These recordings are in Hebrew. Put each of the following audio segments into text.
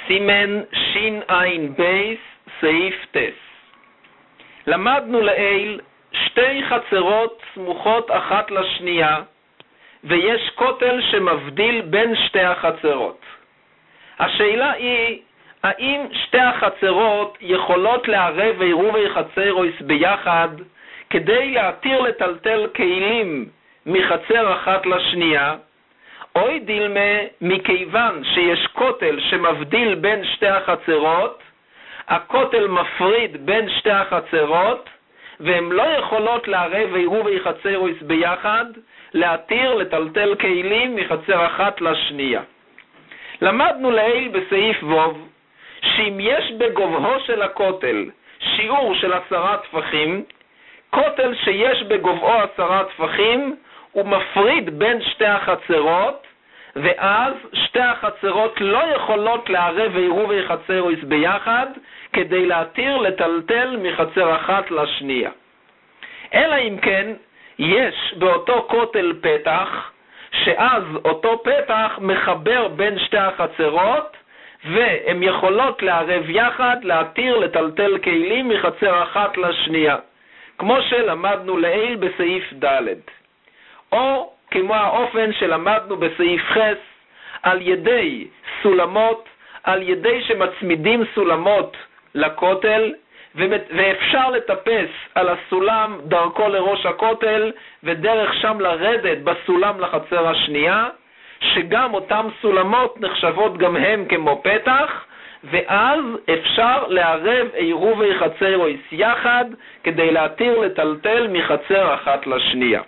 סימן שין בייס סעיף טס. למדנו לעיל שתי חצרות סמוכות אחת לשנייה, ויש כותל שמבדיל בין שתי החצרות. השאלה היא, האם שתי החצרות יכולות לערב עירובי חצרויס ביחד, כדי להתיר לטלטל כלים מחצר אחת לשנייה, או דילמה מכיוון שיש כותל שמבדיל בין שתי החצרות, הכותל מפריד בין שתי החצרות, והן לא יכולות לערב עירובי חצרויס ביחד, להתיר לטלטל כלים מחצר אחת לשנייה. למדנו לעיל בסעיף ווב, שאם יש בגובהו של הכותל שיעור של 10 טפחים, כותל שיש בגובהו 10 טפחים, הוא מפריד בין שתי החצרות, ואז שתי החצרות לא יכולות לערב עירובי חצרויס ביחד, כדי להתיר לטלטל מחצר אחת לשנייה. אלא אם כן, יש באותו כותל פתח, שאז אותו פתח מחבר בין שתי החצרות, והן יכולות לערב יחד, להתיר לטלטל כלים מחצר אחת לשנייה, כמו שלמדנו לעיל בסעיף ד', או כמו האופן שלמדנו בסעיף חס, על ידי סולמות, על ידי שמצמידים סולמות לכותל, ואפשר לטפס על הסולם דרכו לראש הכותל, ודרך שם לרדת בסולם לחצר השנייה, שגם אותם סולמות נחשבות גם הם כמו פתח, ואז אפשר לערב עירובי חצרויס יחד, כדי להתיר לטלטל מחצר אחת לשנייה.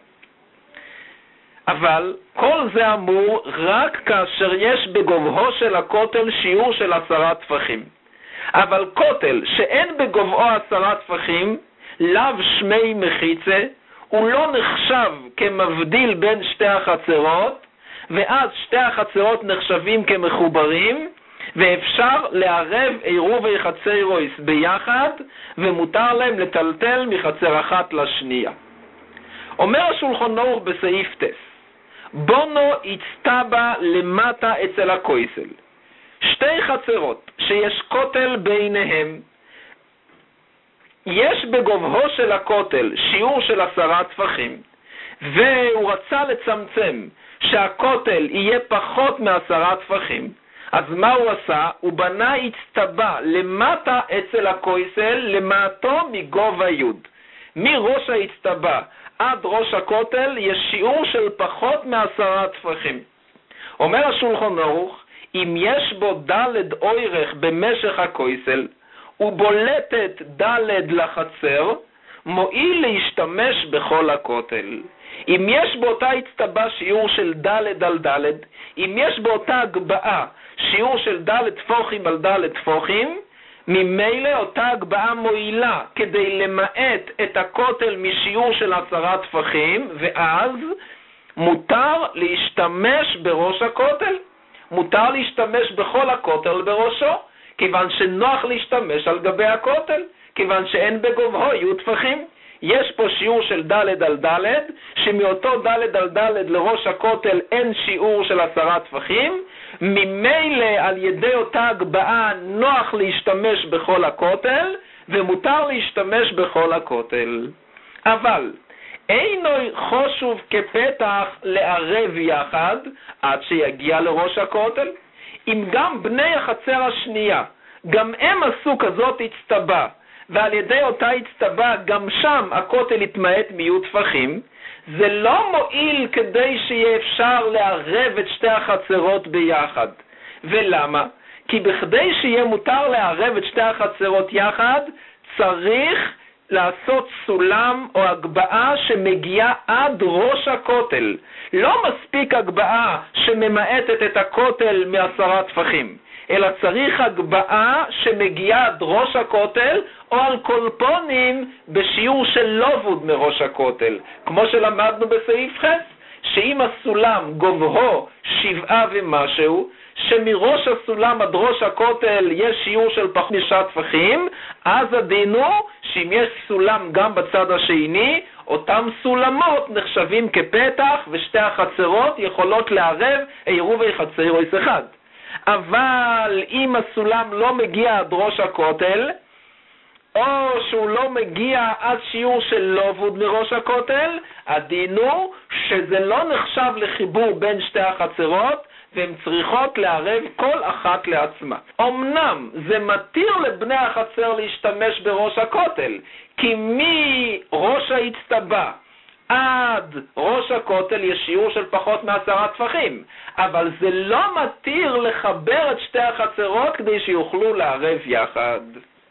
אבל כל זה אמור רק כאשר יש בגובהו של הכותל שיעור של 10 טפחים. אבל כותל שאין בגובהו 10 טפחים, לאו שמי מחיצה, הוא לא נחשב כמבדיל בין שתי החצרות, ואז שתי החצרות נחשבים כמחוברים, ואפשר לערב עירובי חצרויס ביחד, ומותר להם לטלטל מחצר אחת לשנייה. אומר השולחן ערוך בסעיף טס, בונו הצטבה למטה אצל הכויסל. שתי חצרות שיש כותל ביניהם, יש בגובהו של הכותל שיעור של 10 טפחים, והוא רצה לצמצם שהכותל יהיה פחות מ10 טפחים, אז מה הוא עשה? הוא בנה הצטבה למטה אצל הכויסל, למטו מגובה יוד. מראש ההצטבה עד ראש הכותל יש שיעור של פחות מ10 טפחים. אומר השולחן ערוך, אם יש בו ד' אוירך במשך הכויסל, ובולטת ד' לחצר, מועיל להשתמש בכל הכותל. אם יש באותה הצטבה שיעור של ד' על ד', אם יש באותה הגבעה שיעור של ד' טפוחים על ד' טפוחים, ממילא אותה הגבעה מועילה כדי למעט את הכותל משיעור של 10 טפחים, ואז מותר להשתמש בראש הכותל. מותר להשתמש בכל הכותל בראשו, כיוון שנוח להשתמש על גבי הכותל, כיוון שאין בגובהו יהיו טפחים. יש פה שיעור של ד' על ד', שמאותו ד' על ד' לראש הכותל אין שיעור של 10 טפחים, ממילא על ידי אותה הגבעה נוח להשתמש בכל הכותל, ומותר להשתמש בכל הכותל. אבל אינו חשוב כפתח לערב יחד עד שיגיע לראש הכותל. אם גם בני החצר השנייה, גם הם עשו כזאת הצטבה, ועל ידי אותה הצטבה גם שם הכותל יתמעט מיעוט טפחים, זה לא מועיל כדי שיהיה אפשר לערב את שתי החצרות ביחד. ולמה? כי בכדי שיהיה מותר לערב את שתי החצרות יחד, צריך לעשות סולם או הגבעה שמגיעה עד ראש הכותל. לא מספיק הגבעה שממעטת את הכותל מ10 טפחים, אלא צריך הגבעה שמגיעה עד ראש הכותל, או על קולפונים בשיעור של לובוד מראש הכותל, כמו שלמדנו בסעיף חס, שאם הסולם גובהו 7 ומשהו, שמראש הסולם עד ראש הכותל יש שיעור של פחות מ9 טפחים, אז הדין הוא שאם יש סולם גם בצד השני, אותם סולמות נחשבים כפתח, ושתי החצרות יכולות לערב עירובי חצרויס אחד. אבל אם הסולם לא מגיע עד ראש הכותל, או שהוא לא מגיע עד שיעור של לובוד מראש הכותל, הדין הוא שזה לא נחשב לחיבור בין שתי החצרות, והן צריכות לערב כל אחת לעצמה. אמנם זה מתיר לבני החצר להשתמש בראש הכותל, כי מראש האצטבה עד ראש הכותל יש שיעור של פחות מ10 טפחים, אבל זה לא מתיר לחבר את שתי החצרות כדי שיוכלו לערב יחד.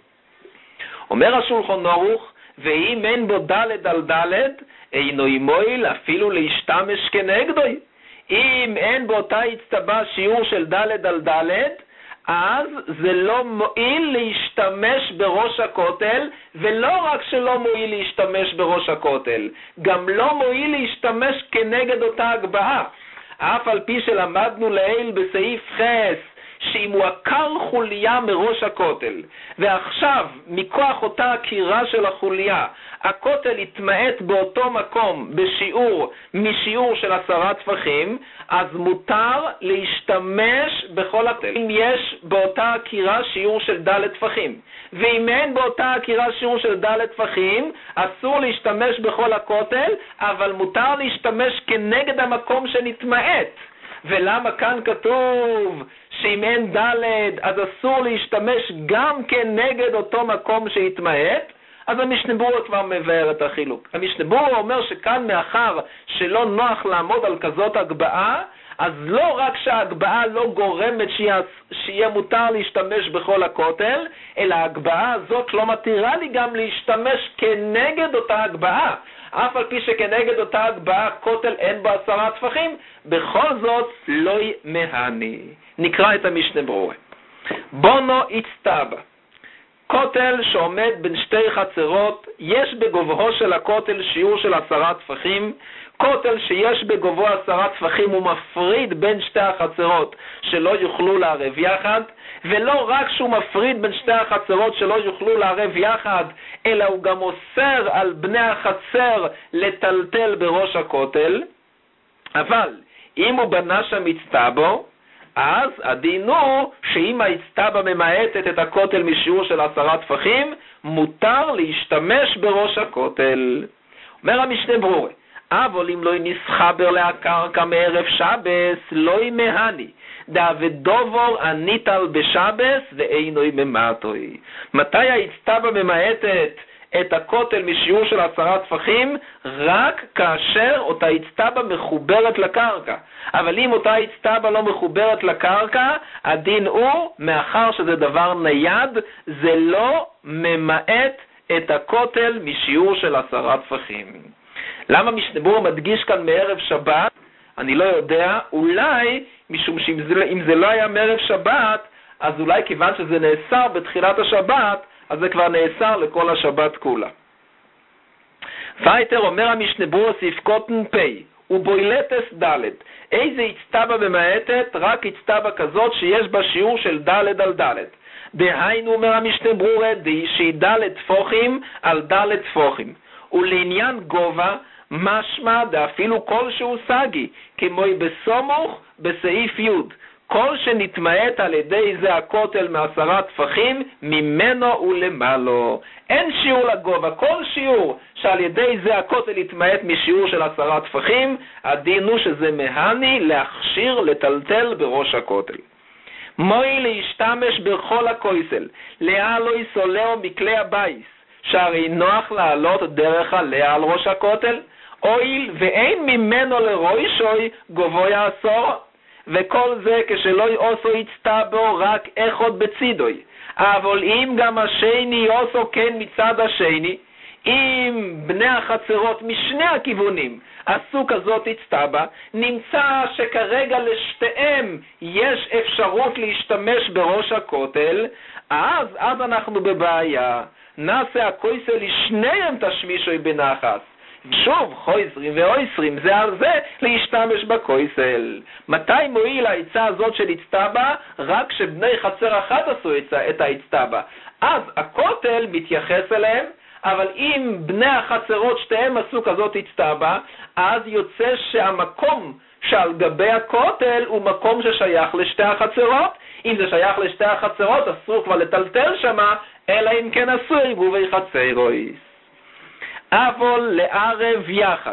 אומר השולחן ערוך, ואם אין בו ד' על ד', אינו מועיל אפילו להשתמש כנגדוי. אם אין באותה הצטבה שיעור של ד' על ד', אז זה לא מועיל להשתמש בראש הכותל, ולא רק שלא מועיל להשתמש בראש הכותל, גם לא מועיל להשתמש כנגד אותה הגבהה. אף על פי שלמדנו לעיל בסעיף חס, שאם הוא עקר חוליה מראש הכותל, ועכשיו מכוח אותה עקירה של החוליה, הכותל יתמעט באותו מקום משיעור של 10 טפחים, אז מותר להשתמש בכל הכותל. אם יש באותה עקירה שיעור של ד' טפחים, ואם אין באותה עקירה שיעור של ד' טפחים, אסור להשתמש בכל הכותל, אבל מותר להשתמש כנגד המקום שנתמעט. ולמה כאן כתוב שאם אין ד' אז אסור להשתמש גם כנגד אותו מקום שהתמעט? אז המשנה ברורה כבר מבאר את החילוק. המשנה ברורה אומר שכאן מאחר שלא נוח לעמוד על כזאת הגבהה, אז לא רק שההגבהה לא גורמת שיהיה מותר להשתמש בכל הכותל, אלא ההגבהה הזאת לא מתירה לי גם להשתמש כנגד אותה הגבהה. אף על פי שכנגד אותה הגבהה כותל אין בה 10 טפחים, בכל זאת לא מהני. נקרא את המשנה ברורה. בונו הצטבה. כותל שעומד בין שתי חצרות, יש בגובהו של הכותל שיעור של 10 טפחים. כותל שיש בגובהו 10 טפחים הוא מפריד בין שתי החצרות שלא יוכלו לערב יחד, ולא רק שהוא מפריד בין שתי החצרות שלא יוכלו לערב יחד, אלא הוא גם אוסר על בני החצר לטלטל בראש הכותל. אבל אם הוא בנה שם הצטבו, אז הדין הוא שאם האצטבה ממעטת את הכותל משיעור של 10 טפחים, מותר להשתמש בראש הכותל. אומר המשנה ברורה, אבל אם לא נסחבר להקרקע מערב שבס, לא ימהני. דאבדובור הניטל בשבס ואינוי ממטוי. מתי האצטבה ממעטת את הכותל משיעור של 10 טפחים? רק כאשר אותה אצטבה מחוברת לקרקע. אבל אם אותה אצטבה לא מחוברת לקרקע, הדין הוא, מאחר שזה דבר נייד, זה לא ממעט את הכותל משיעור של 10 טפחים. למה משנה ברורה מדגיש כאן מערב שבת? אני לא יודע, אולי משום שאם זה לא היה מערב שבת, אז אולי כיוון שזה נאסר בתחילת השבת, אז זה כבר נאסר לכל השבת כולה. וייטר אומר המשנה ברורה סעיף קוטן פי, ובוילטס ד', איזה אצטבה ממעטת? רק אצטבה כזאת שיש בה שיעור של ד' על ד'. דהיינו אומר המשנה ברורה שהיא ד' טפוחים על ד' טפוחים. ולעניין גובה, משמע דאפילו כלשהו סגי, כמו בסמוך בסעיף י', כל שנתמעט על ידי זה הכותל מ10 טפחים, ממנו ולמעלו. אין שיעור לגובה, כל שיעור שעל ידי זה הכותל יתמעט משיעור של 10 טפחים, הדין הוא שזה מהני להכשיר לטלטל בראש הכותל. מוי להשתמש בכל הכויסל, לא יסולאו מכלי הבייס, שהרי נוח לעלות דרך עליה על ראש הכותל, אויל ואין ממנו לרוישוי גובו יעשור, וכל זה כשלא יעשו יצטבו רק אחד בצידוי. אבל אם גם השני יעשו כן מצד השני, אם בני החצרות משני הכיוונים עשו כזאת יצטבה, נמצא שכרגע לשתיהם יש אפשרות להשתמש בראש הכותל, אז אנחנו בבעיה. נעשה הכויסל לשניהם תשמישוי בנחס. שוב, חויזרים ואויסרים זה על זה להשתמש בכויסל. מתי מועיל העצה הזאת של הצטבה? רק שבני חצר אחת עשו את ההצטבה. אז הכותל מתייחס אליהם, אבל אם בני החצרות שתיהם עשו כזאת הצטבה, אז יוצא שהמקום שעל גבי הכותל הוא מקום ששייך לשתי החצרות. אם זה שייך לשתי החצרות, אסור כבר לטלטל שמה, אלא אם כן אסור עירובי חצרויס. אבל לערב יחד.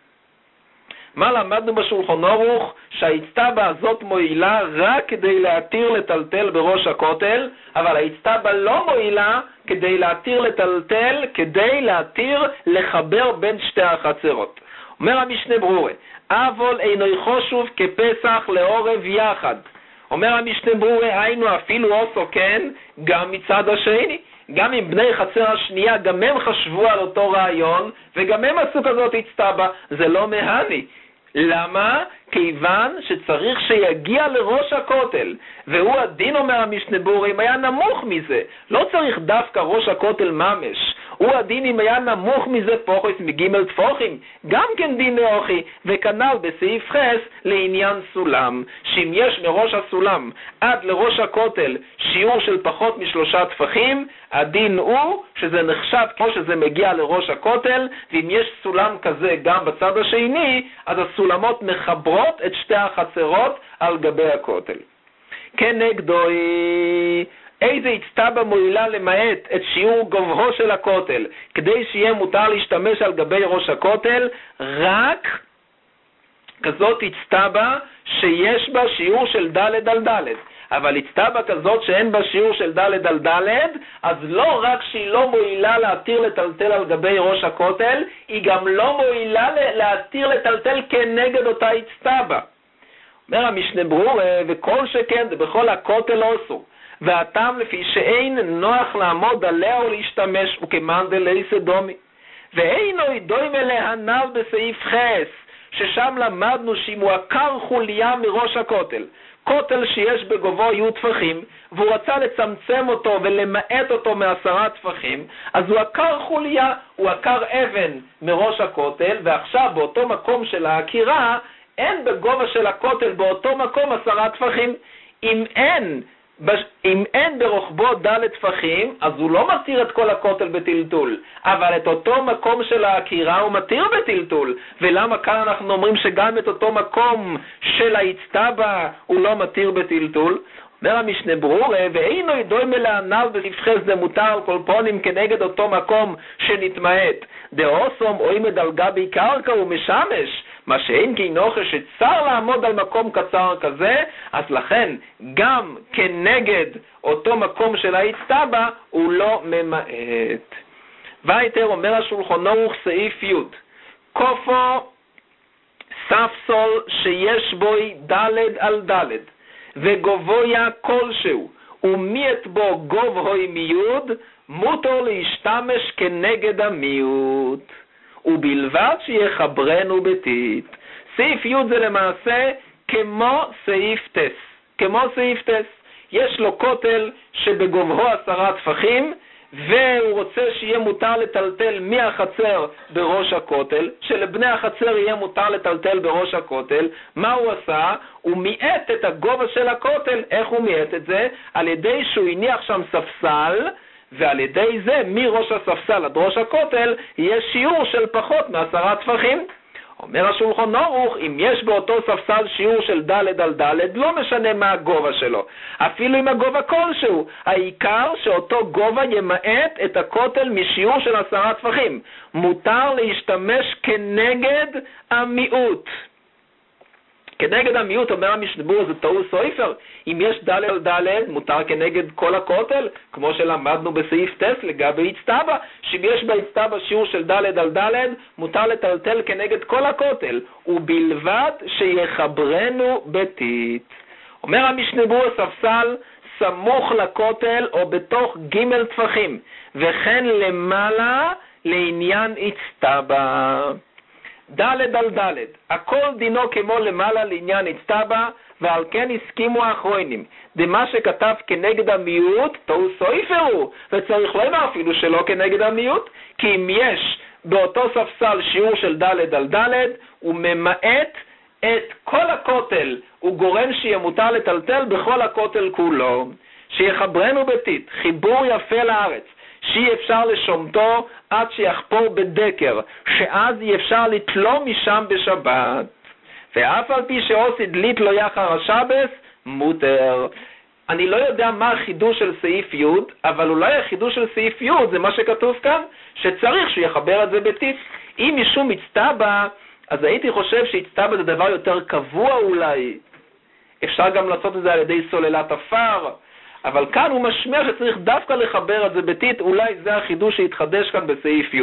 מה למדנו בשולחן ערוך? שהאצטבה הזאת מועילה רק כדי להתיר לטלטל בראש הכותל, אבל האצטבה לא מועילה כדי להתיר לטלטל, כדי להתיר לחבר בין שתי החצרות. אומר המשנה ברורה, אבל אינו חשוב כפסח לעורב יחד. אומר המשנה ברורה, היינו אפילו עושו כן, גם מצד השני. גם אם בני חצר השנייה, גם הם חשבו על אותו רעיון, וגם הם עשו כזאת אצטבה, זה לא מהני. למה? כיוון שצריך שיגיע לראש הכותל, והוא הדין, אומר המשנה ברורה, אם היה נמוך מזה, לא צריך דווקא ראש הכותל ממש, הוא הדין אם היה נמוך מזה פוחס מגימל תפוחים, גם כן דין נאוכי, וכנ"ל בסעיף חס לעניין סולם, שאם יש מראש הסולם עד לראש הכותל שיעור של פחות מ3 טפחים, הדין הוא שזה נחשב כמו שזה מגיע לראש הכותל, ואם יש סולם כזה גם בצד השני, אז הסולמות מחברות את שתי החצרות על גבי הכותל. כנגדו איזה אצטבה מועילה למעט את שיעור גובהו של הכותל, כדי שיהיה מותר להשתמש על גבי ראש הכותל, רק כזאת אצטבה שיש בה שיעור של ד' על ד'. אבל אצטבה כזאת שאין בה שיעור של ד' על ד', אז לא רק שהיא לא מועילה להתיר לטלטל על גבי ראש הכותל, היא גם לא מועילה להתיר לטלטל כנגד אותה אצטבה. אומר המשנה ברורה, וכל שכן זה בכל הכותל לא אסור. והטעם לפי שאין נוח לעמוד עליה או להשתמש, וכמאן דלי סדומי. ואינו דומה להנ"ל בסעיף חס, ששם למדנו שאם הוא עקר חוליה מראש הכותל, כותל שיש בגובו י' טפחים, והוא רצה לצמצם אותו ולמעט אותו מ10 טפחים, אז הוא עקר חוליה, הוא עקר אבן מראש הכותל, ועכשיו באותו מקום של העקירה, אין בגובה של הכותל באותו מקום 10 טפחים. אם אין ברוחבו ד' טפחים, אז הוא לא מתיר את כל הכותל בטלטול, אבל את אותו מקום של העקירה הוא מתיר בטלטול. ולמה כאן אנחנו אומרים שגם את אותו מקום של האצטבה הוא לא מתיר בטלטול? אומר המשנה ברורה, ואינו דומה להנ"ל בסעיף חס דמותר על כל פונים כנגד אותו מקום שנתמעט. דאוסום או אם על גבי קרקע ומשמש, מה שאין כינוכה שצר לעמוד על מקום קצר כזה, אז לכן גם כנגד אותו מקום של האצטבה הוא לא ממעט. ויתר אומר השולחן ערוך סעיף י' כופו ספסול שיש בו ד' על ד' וגובויה כלשהו ומיית בו גובהוי מיוד, מותר להשתמש כנגד המיעוט ובלבד שיחברנו בתית. סעיף י' זה למעשה כמו סעיף טס. כמו סעיף טס. יש לו כותל שבגובהו 10 טפחים, והוא רוצה שיהיה מותר לטלטל מהחצר בראש הכותל, שלבני החצר יהיה מותר לטלטל בראש הכותל. מה הוא עשה? הוא מיעט את הגובה של הכותל. איך הוא מיעט את זה? על ידי שהוא הניח שם ספסל, ועל ידי זה מראש הספסל עד ראש הכותל יש שיעור של פחות מ10 טפחים. אומר השולחן ערוך, אם יש באותו ספסל שיעור של ד' על ד', לא משנה מה הגובה שלו, אפילו עם הגובה כלשהו, העיקר שאותו גובה ימעט את הכותל משיעור של 10 טפחים. מותר להשתמש כנגד המיעוט. כנגד המיעוט, אומר המשנה ברורה, זה טעות סופר. אם יש ד' על ד', מותר כנגד כל הכותל, כמו שלמדנו בסעיף טס לגבי אצטבה, שאם יש באצטבה שיעור של ד' על ד', מותר לטלטל כנגד כל הכותל, ובלבד שיחברנו בתית. אומר המשנה ברורה, ספסל סמוך לכותל או בתוך ג' טפחים, וכן למעלה לעניין אצטבה. ד' על ד', הכל דינו כמו למעלה לעניין אצטבה, ועל כן הסכימו האחרונים. דמה שכתב כנגד המיעוט, תאו סויפרו, וצריך לומר אפילו שלא כנגד המיעוט, כי אם יש באותו ספסל שיעור של ד' על ד', הוא ממעט את כל הכותל, הוא גורם שיהיה מותר לטלטל בכל הכותל כולו. שיחברנו בתית, חיבור יפה לארץ, שאי אפשר לשומתו עד שיחפור בדקר, שאז אי אפשר לתלום משם בשבת. ואף על פי שעושה דלית לא יחר השבס, מותר. אני לא יודע מה החידוש של סעיף י', אבל אולי החידוש של סעיף י' זה מה שכתוב כאן, שצריך שיחבר את זה בטיט. אם משום הצטבע, אז הייתי חושב שהצטבע זה דבר יותר קבוע אולי. אפשר גם לעשות את זה על ידי סוללת אפר, אבל כאן הוא משמע שצריך דווקא לחבר את זה בטיט, אולי זה החידוש שהתחדש כאן בסעיף י'.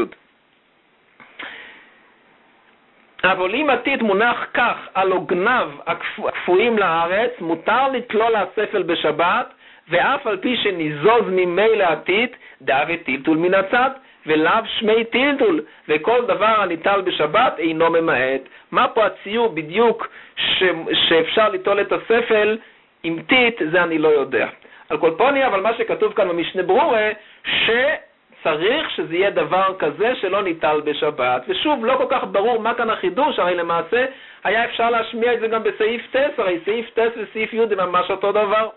אבל אם הטיט מונח כך על עוגניו הקפואים לארץ, מותר לתלול הספל בשבת, ואף על פי שניזוז ממילא הטיט, דאבי טלטול מן הצד, ולאו שמי טלטול, וכל דבר הניטל בשבת אינו ממעט. מה פה הציור בדיוק שאפשר ליטול את הספל עם טיט, זה אני לא יודע. על כל פוני, אבל מה שכתוב כאן במשנה ברורה, צריך שזה יהיה דבר כזה שלא ניטל בשבת. ושוב, לא כל כך ברור מה כאן החידוש, הרי למעשה היה אפשר להשמיע את זה גם בסעיף טס, הרי סעיף טס וסעיף י' זה ממש אותו דבר.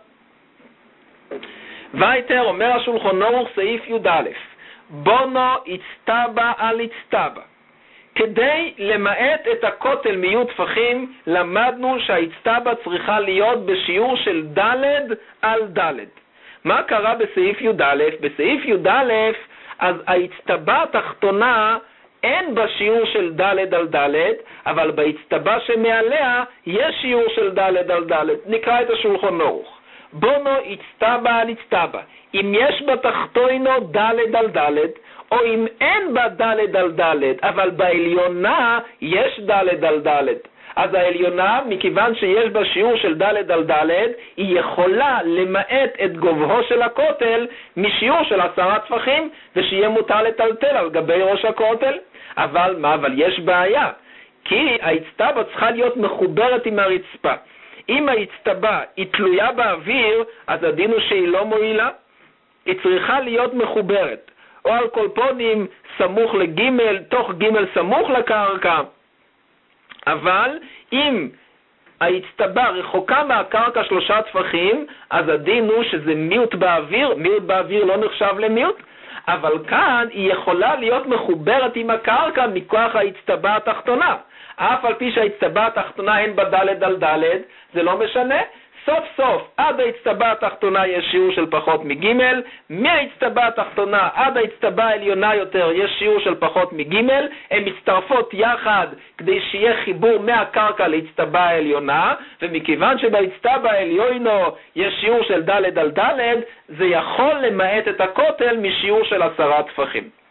וייטר אומר השולחן ערוך סעיף י"א, בונו הצטבע על הצטבע. כדי למעט את הכותל מי' טפחים, למדנו שההצטבע צריכה להיות בשיעור של ד' על ד'. מה קרה בסעיף י"א? בסעיף י"א, אז ההצטבע התחתונה אין בה שיעור של ד' על ד', אבל בהצטבע שמעליה יש שיעור של ד' על ד'. נקרא את השולחן ערוך. בונו הצטבע על הצטבע. אם יש בתחתונו ד' על ד', או אם אין בה ד' על ד', אבל בעליונה יש ד' על ד'. אז העליונה, מכיוון שיש בה שיעור של ד' על ד', היא יכולה למעט את גובהו של הכותל משיעור של 10 טפחים, ושיהיה מותר לטלטל על גבי ראש הכותל. אבל מה? אבל יש בעיה, כי ההצטבע צריכה להיות מחוברת עם הרצפה. אם ההצטבע היא תלויה באוויר, אז הדין הוא שהיא לא מועילה, היא צריכה להיות מחוברת. או על כל פונים סמוך לג', תוך ג' סמוך לקרקע. אבל אם ההצטבע רחוקה מהקרקע 3 טפחים, אז הדין הוא שזה מיעוט באוויר, מיעוט באוויר לא נחשב למיעוט, אבל כאן היא יכולה להיות מחוברת עם הקרקע מכוח ההצטבע התחתונה. אף על פי שההצטבע התחתונה אין בה ד' על ד', זה לא משנה. סוף סוף, עד ההצטבע התחתונה יש שיעור של פחות מג', מההצטבע התחתונה עד ההצטבע העליונה יותר יש שיעור של פחות מג', הן מצטרפות יחד כדי שיהיה חיבור מהקרקע להצטבע העליונה, ומכיוון שבהצטבע העליונו יש שיעור של ד' על ד', זה יכול למעט את הכותל משיעור של 10 טפחים.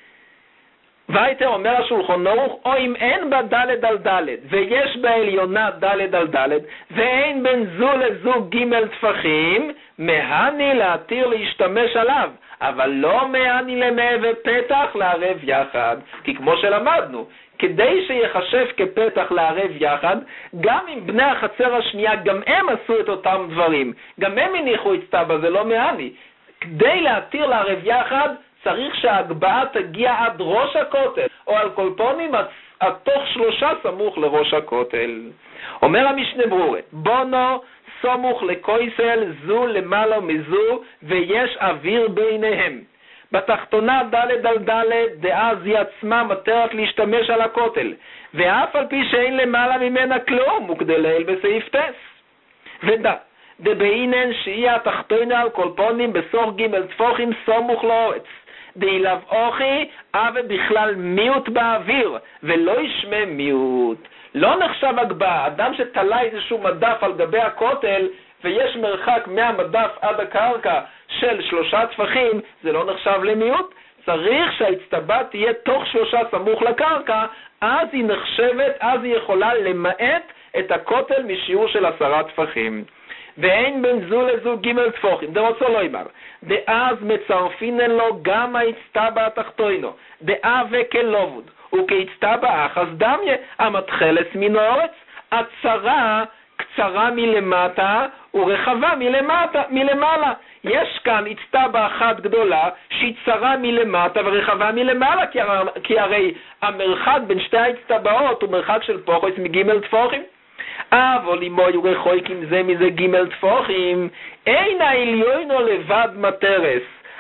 וייטר אומר השולחן ערוך, או אם אין בה ד' על ד' ויש בעליונה ד' על ד' ואין בין זו לזו ג' טפחים, מהני להתיר להשתמש עליו, אבל לא מהני למעבר פתח לערב יחד. כי כמו שלמדנו, כדי שיחשב כפתח לערב יחד, גם אם בני החצר השנייה, גם הם עשו את אותם דברים, גם הם הניחו הצטבע, זה לא מהני. כדי להתיר לערב יחד, צריך שההגבהה תגיע עד ראש הכותל, או על כל פונים עד תוך 3 סמוך לראש הכותל. אומר המשנה ברורה, בונו סמוך לקויסל זו למעלה מזו, ויש אוויר ביניהם. בתחתונה ד' על ד', דאז היא עצמה מתרת להשתמש על הכותל, ואף על פי שאין למעלה ממנה כלום, וכדלעיל בסעיף טס. ודע, דבעינן שהיא התחתונה על כל פונים בסוך ג' טפוחים סמוך לאורץ. דאילב אוכי, אבל בכלל מיעוט באוויר, ולא ישמע מיעוט. לא נחשב הגבהה. אדם שתלה איזשהו מדף על גבי הכותל, ויש מרחק מהמדף עד הקרקע של 3 טפחים, זה לא נחשב למיעוט. צריך שההצטבע תהיה תוך 3 סמוך לקרקע, אז היא נחשבת, אז היא יכולה למעט את הכותל משיעור של 10 טפחים. ואין בין זו לזו ג' טפוחים, זה רוצה לא אמר. דאז מצרפינן לו גם ההצטבע התחתונו, דאה וכלובוד, וכהצטבע אחס דמיה, המתחלס מן האורץ, הצרה קצרה מלמטה ורחבה מלמעלה. יש כאן הצטבע אחת גדולה שהיא צרה מלמטה ורחבה מלמעלה, כי הרי המרחק בין שתי ההצטבעות הוא מרחק של פוחס מג' טפוחים. אבל אם היו רחוקים זה מזה ג' טפוחים, אין העליונו לבד מטרס,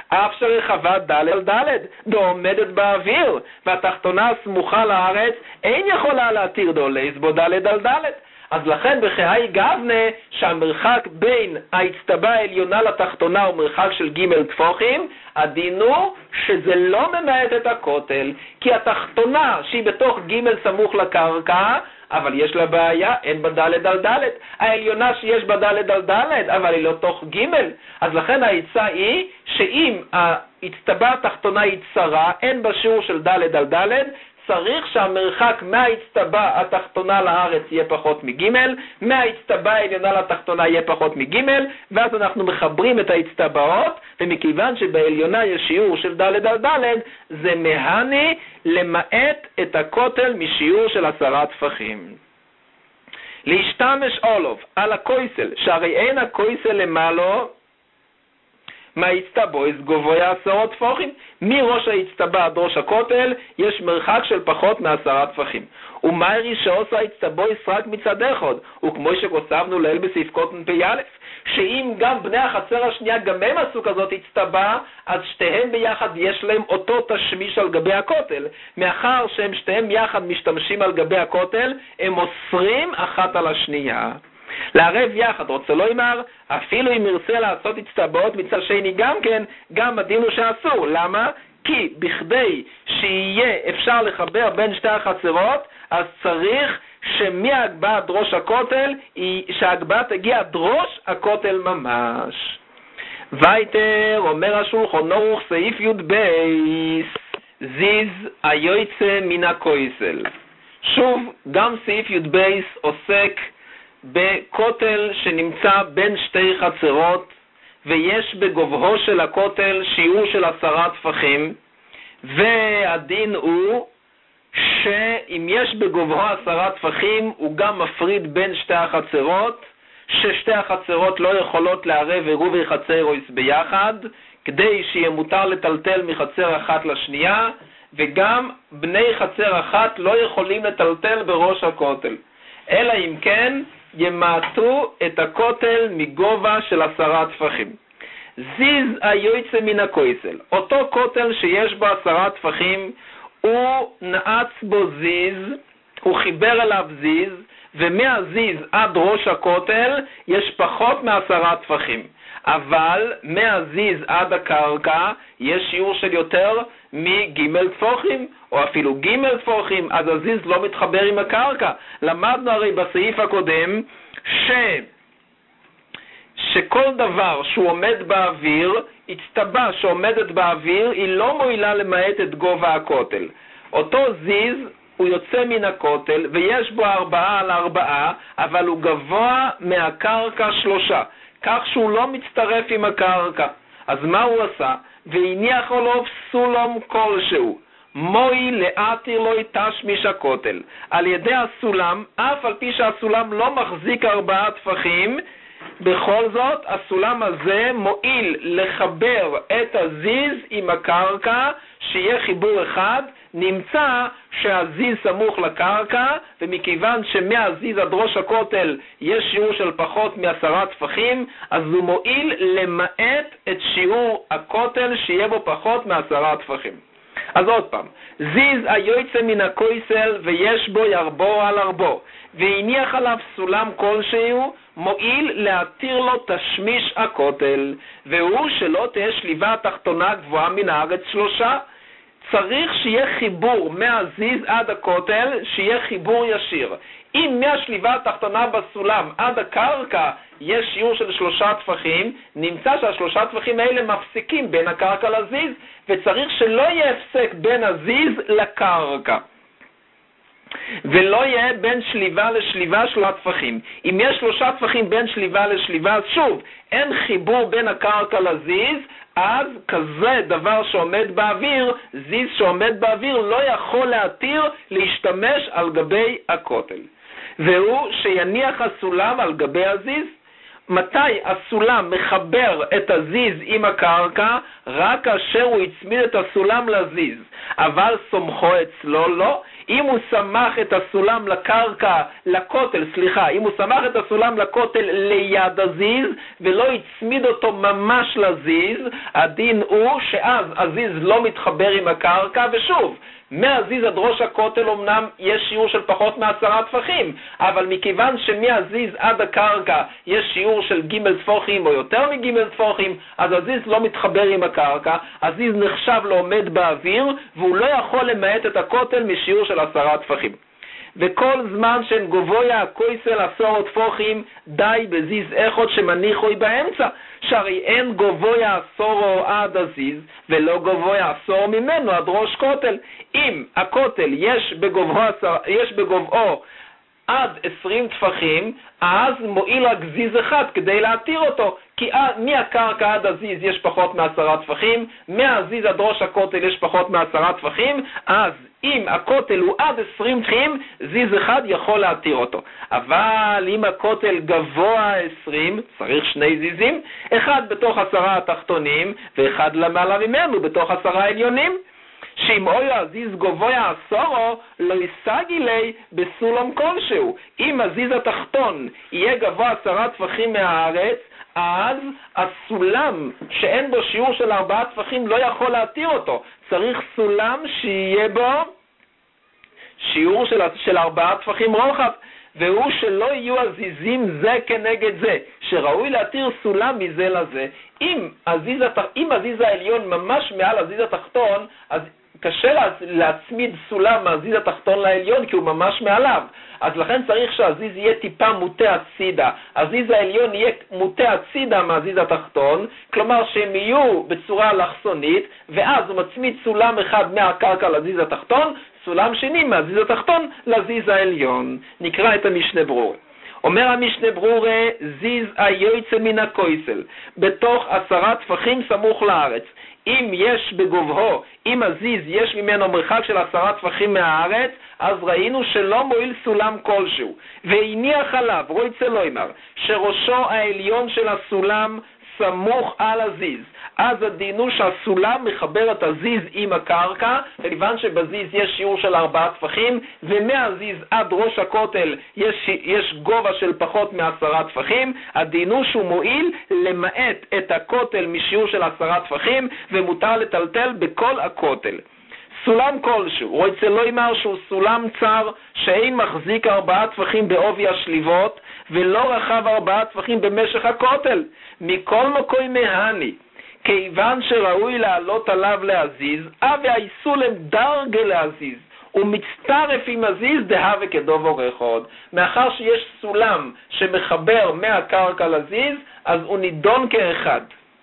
אף שרחבה ד' על ד' ועומדת באוויר, והתחתונה סמוכה לארץ, אין יכולה להתיר דולייס בו ד' על ד'. אז לכן בחי גבנה שהמרחק בין האצטבה העליונה לתחתונה הוא מרחק של ג' טפוחים, הדין הוא שזה לא ממעט את הכותל, כי התחתונה שהיא בתוך ג' סמוך לקרקע, אבל יש לה בעיה, אין בה ד' על ד', העליונה שיש בה ד' על ד', אבל היא לא תוך ג', אז לכן העצה היא שאם האצטבה התחתונה היא צרה, אין בה שיעור של ד' על ד', צריך שהמרחק מהאצטבה התחתונה לארץ יהיה פחות מג', מהאצטבה העליונה לתחתונה יהיה פחות מג', ואז אנחנו מחברים את האצטבעות, ומכיוון שבעליונה יש שיעור של ד' על ד', זה מהני למעט את הכותל משיעור של 10 טפחים. להשתמש אולוב על הקויסל, שהרי אין הקויסל למעלו, מהאצטבויס גבוה 10 טפחים. מראש האצטבה עד ראש הכותל יש מרחק של פחות מ10 טפחים. ומהרי שעושה האצטבויס רק מצד אחד, וכמו שכוסבנו לאל בסעיף קוטן פ"א, שאם גם בני החצר השנייה גם הם עשו כזאת הצטבה, אז שתיהם ביחד יש להם אותו תשמיש על גבי הכותל. מאחר שהם שתיהם יחד משתמשים על גבי הכותל, הם אוסרים אחת על השנייה. לערב יחד, רוצה לא אמר, אפילו אם ירצה לעשות הצטבעות מצד שני גם כן, גם הדין הוא שאסור. למה? כי בכדי שיהיה אפשר לחבר בין שתי החצרות, אז צריך שמהגבהה עד ראש הכותל, שההגבהה תגיע עד ראש הכותל ממש. וייטר, אומר השולחן ערוך סעיף י"ב, זיז היוצא מן הכויסל. שוב, גם סעיף י"ב עוסק בכותל שנמצא בין שתי חצרות, ויש בגובהו של הכותל שיעור של 10 טפחים, והדין הוא שאם יש בגובהו 10 טפחים, הוא גם מפריד בין שתי החצרות, ששתי החצרות לא יכולות לערב עירובי חצרויס ביחד, כדי שיהיה מותר לטלטל מחצר אחת לשנייה, וגם בני חצר אחת לא יכולים לטלטל בראש הכותל. אלא אם כן ימעטו את הכותל מגובה של 10 טפחים. זיז היוצא מן הכויסל, אותו כותל שיש בו 10 טפחים, הוא נעץ בו זיז, הוא חיבר אליו זיז, ומהזיז עד ראש הכותל יש פחות מ10 טפחים. אבל מהזיז עד הקרקע יש שיעור של יותר מג' טפוחים, או אפילו ג' טפוחים, אז הזיז לא מתחבר עם הקרקע. למדנו הרי בסעיף הקודם שכל דבר שהוא עומד באוויר, הצטבה שעומדת באוויר, היא לא מועילה למעט את גובה הכותל. אותו זיז הוא יוצא מן הכותל ויש בו 4 על 4, אבל הוא גבוה מהקרקע 3, כך שהוא לא מצטרף עם הקרקע. אז מה הוא עשה? והניח עליו סולם כלשהו, מוי לאתיר לו תשמיש הכותל. על ידי הסולם, אף על פי שהסולם לא מחזיק 4 טפחים, בכל זאת הסולם הזה מועיל לחבר את הזיז עם הקרקע, שיהיה חיבור אחד. נמצא שהזיז סמוך לקרקע, ומכיוון שמהזיז עד ראש הכותל יש שיעור של פחות מ10 טפחים, אז הוא מועיל למעט את שיעור הכותל שיהיה בו פחות מ10 טפחים. אז עוד פעם, זיז היוצא מן הכויסל ויש בו 4 על 4, והניח עליו סולם כלשהו, מועיל להתיר לו תשמיש הכותל, והוא שלא תהיה שליבה התחתונה גבוהה מן הארץ 3. צריך שיהיה חיבור מהזיז עד הכותל, שיהיה חיבור ישיר. אם מהשליבה התחתונה בסולם עד הקרקע יש שיעור של 3 טפחים, נמצא שה3 טפחים האלה מפסיקים בין הקרקע לזיז, וצריך שלא יהיה הפסק בין הזיז לקרקע, ולא יהיה בין שליבה לשליבה 3 טפחים. אם יש 3 טפחים בין שליבה לשליבה, אז שוב, אין חיבור בין הקרקע לזיז, אז כזה דבר שעומד באוויר, זיז שעומד באוויר, לא יכול להתיר להשתמש על גבי הכותל. והוא שיניח הסולם על גבי הזיז. מתי הסולם מחבר את הזיז עם הקרקע? רק כאשר הוא הצמיד את הסולם לזיז. אבל סומכו אצלו לא. אם הוא שמח את הסולם לכותל, אם הוא שמח את הסולם לכותל ליד הזיז, ולא הצמיד אותו ממש לזיז, הדין הוא שאז הזיז לא מתחבר עם הקרקע, ושוב, מהזיז עד ראש הכותל אמנם יש שיעור של פחות מ10 טפחים, אבל מכיוון שמהזיז עד הקרקע יש שיעור של ג' טפוחים או יותר מג' טפוחים, אז הזיז לא מתחבר עם הקרקע, הזיז נחשב לעומד באוויר, והוא לא יכול למעט את הכותל משיעור של 10 טפחים. וכל זמן שהן גבויה הכויסל 10 טפוחים, די בזיז אחד שמניחוי באמצע, שהרי אין גבויה 10 עד הזיז, ולא גבויה 10 ממנו עד ראש כותל. אם הכותל יש בגובהו עד 20 טפחים, אז מועיל רק זיז אחד כדי להתיר אותו, כי מהקרקע עד הזיז יש פחות מ10 טפחים, מהזיז עד ראש הכותל יש פחות מ10 טפחים, אז אם הכותל הוא עד 20 טפחים, זיז אחד יכול להתיר אותו. אבל אם הכותל גבוה 20, צריך 2 זיזים, אחד בתוך 10 התחתונים, ואחד למעלה ממנו בתוך 10 העליונים. שאם אוי הזיז גבוה 10, לא ישגי לי בסולם כלשהו. אם הזיז התחתון יהיה גבוה 10 טפחים מהארץ, אז הסולם שאין בו שיעור של 4 טפחים לא יכול להתיר אותו. צריך סולם שיהיה בו שיעור של 4 טפחים רוחב, והוא שלא יהיו הזיזים זה כנגד זה, שראוי להתיר סולם מזה לזה. אם הזיז העליון ממש מעל הזיז התחתון, אז קשה להצמיד סולם מהזיז התחתון לעליון, כי הוא ממש מעליו. אז לכן צריך שהזיז יהיה טיפה מוטה הצידה. הזיז העליון יהיה מוטה הצידה מהזיז התחתון, כלומר שהם יהיו בצורה אלכסונית, ואז הוא מצמיד סולם אחד מהקרקע לזיז התחתון, סולם שני מהזיז התחתון לזיז העליון. נקרא את המשנה ברורה. אומר המשנה ברורה, זיז היוצא מן הכויסל, בתוך 10 טפחים סמוך לארץ. אם יש בגובהו, אם הזיז יש ממנו מרחק של 10 טפחים מהארץ, אז ראינו שלא מועיל סולם כלשהו. והניח עליו, רוצה לא אמר, שראשו העליון של הסולם סמוך על הזיז. אז הדינו שהסולם מחבר את הזיז עם הקרקע, כיוון שבזיז יש שיעור של 4 טפחים, ומהזיז עד ראש הכותל יש גובה של פחות מ10 טפחים, הדינו שהוא מועיל למעט את הכותל משיעור של 10 טפחים, ומותר לטלטל בכל הכותל. סולם כלשהו, רוצה לא אמר שהוא סולם צר שאין מחזיק 4 טפחים בעובי השליבות, ולא רחב 4 טפחים במשך הכותל. מכל מקום מהני, כיוון שראוי לעלות עליו להזיז, והאיסולם דרגה להזיז, הוא מצטרף עם הזיז דהווה כדובר אחד. מאחר שיש סולם שמחבר מהקרקע לזיז, אז הוא נידון כאחד.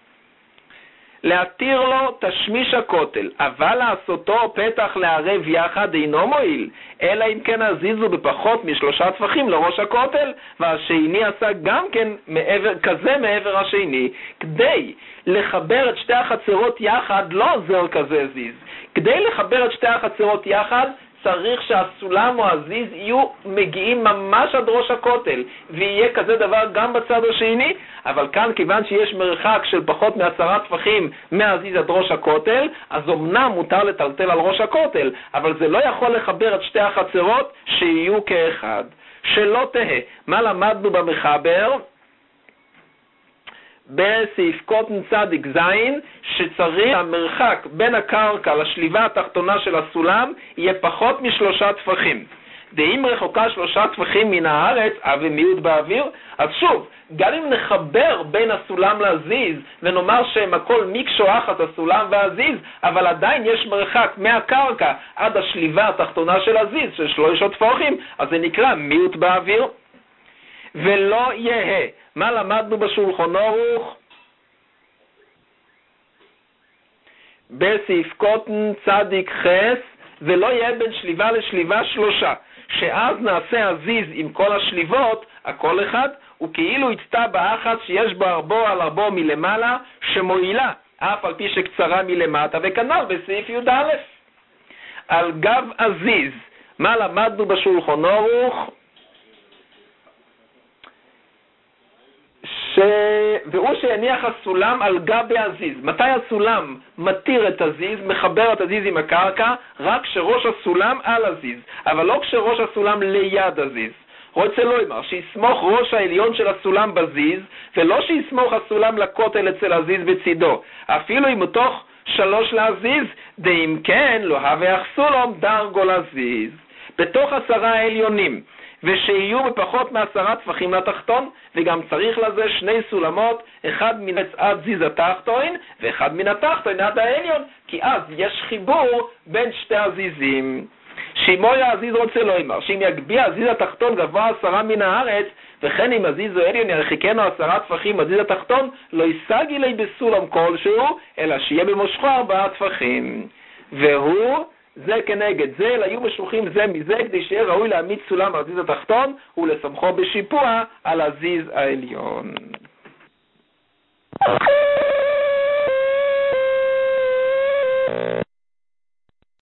להתיר לו תשמיש הכותל, אבל לעשותו פתח לערב יחד אינו מועיל, אלא אם כן הזיזו בפחות מ3 טפחים לראש הכותל, והשני עשה גם כן כזה מעבר השני. כדי לחבר את 2 החצרות יחד לא עוזר כזה זיז. כדי לחבר את 2 החצרות יחד צריך שהסולם או הזיז יהיו מגיעים ממש עד ראש הכותל, ויהיה כזה דבר גם בצד השני. אבל כאן, כיוון שיש מרחק של פחות מ10 טפחים מהזיז עד ראש הכותל, אז אמנם מותר לטלטל על ראש הכותל, אבל זה לא יכול לחבר את 2 החצרות שיהיו כאחד. שלא תהה, מה למדנו במחבר? בסעיף קוטן צדיק זין, שצריך המרחק בין הקרקע לשליבה התחתונה של הסולם יהיה פחות מ3 טפחים. ואם רחוקה 3 טפחים מן הארץ, ומיעוט באוויר, אז שוב, גם אם נחבר בין הסולם לזיז, ונאמר שהם הכל מקשו אחת הסולם והזיז, אבל עדיין יש מרחק מהקרקע עד השליבה התחתונה של הזיז, של 3 טפחים, אז זה נקרא מיעוט באוויר. ולא יהיה. מה למדנו בשולחן ערוך? בסעיף קוטן צדיק חס, ולא יהיה בין שליבה לשליבה 3, שאז נעשה הזיז עם כל השליבות, הכל אחד, וכאילו יצטע באחת שיש בה ארבו על ארבו מלמעלה, שמועילה, אף על פי שקצרה מלמטה, וכנ"ל בסעיף י"א. על גב הזיז, מה למדנו בשולחן ערוך? והוא שהניח הסולם על גבי הזיז. מתי הסולם מתיר את הזיז, מחבר את הזיז עם הקרקע? רק כשראש הסולם על הזיז, אבל לא כשראש הסולם ליד הזיז. רוצה לא אמר, שיסמוך ראש העליון של הסולם בזיז, ולא שיסמוך הסולם לכותל אצל הזיז בצידו. אפילו אם מתוך 3 להזיז, דאם כן, לא הווה סולם דרגו לזיז. בתוך 10 העליונים, ושיהיו בפחות מ10 טפחים לתחתון, וגם צריך לזה 2 סולמות, אחד מן עד זיז התחתון, ואחד מן התחתון עד העליון, כי אז יש חיבור בין שתי הזיזים. שימוי הזיז רוצה לא אמר, שאם יגביה הזיז התחתון גבוה 10 מן הארץ, וכן אם הזיז או עליון ירחיקנו 10 טפחים הזיז התחתון, לא ישגי לי בסולם כלשהו, אלא שיהיה במושכו 4 טפחים. והוא זה כנגד זה, אלא יהיו משוחים זה מזה, כדי שיהיה ראוי להעמיד סולם על הזיז התחתון, ולסמכו בשיפוע על הזיז העליון.